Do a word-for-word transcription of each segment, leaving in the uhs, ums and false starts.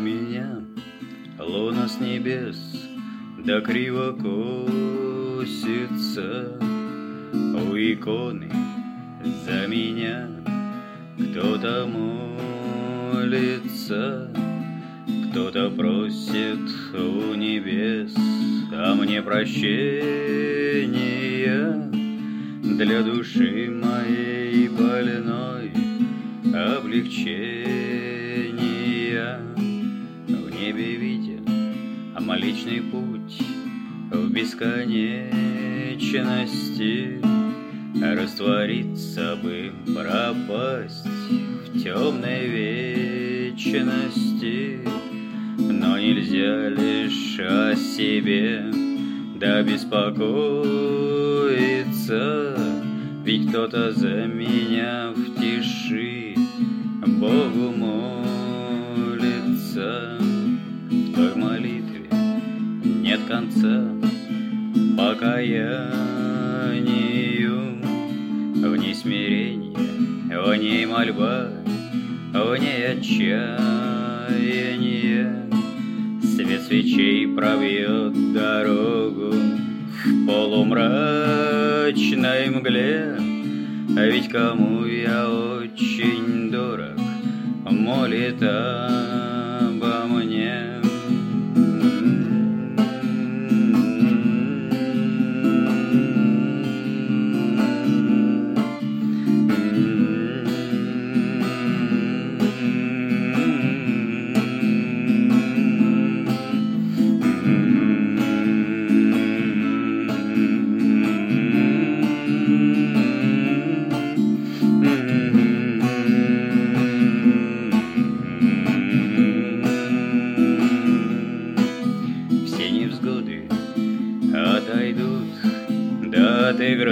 меня луна с небес да криво косится у иконы. За меня кто-то молится, кто-то просит у небес, а мне прощения для души моей больной, облегчения. В небе виден Млечный путь в бесконечности, раствориться бы, пропасть в темной вечности. Но нельзя лишь о себе да беспокоиться, ведь кто-то за меня в тиши Богу молится. В той молитве нет конца покаянию, в ней смирение, в ней мольба, в ней отчаяние. Свет свечей пробьет дорогу в полумрачной мгле, а ведь кому я очень дорог, молит обо мне. Отойдут, да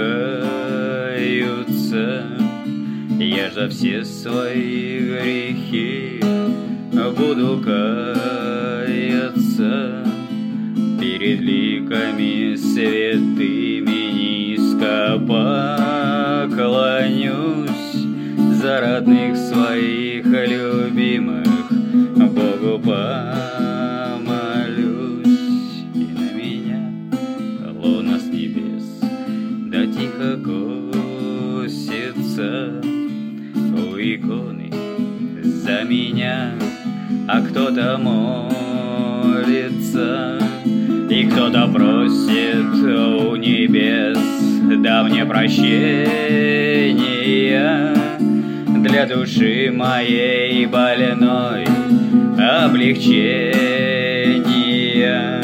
отыграются. Я ж за все свои грехи буду каяться, перед ликами святыми низко поклонюсь, за родных своих любимых Богу помолюсь. И на меня луна с небес да тихо косится у иконы. За меня, а кто-то молится, и кто-то просит у небес, да мне прощения для души моей больной, облегчения.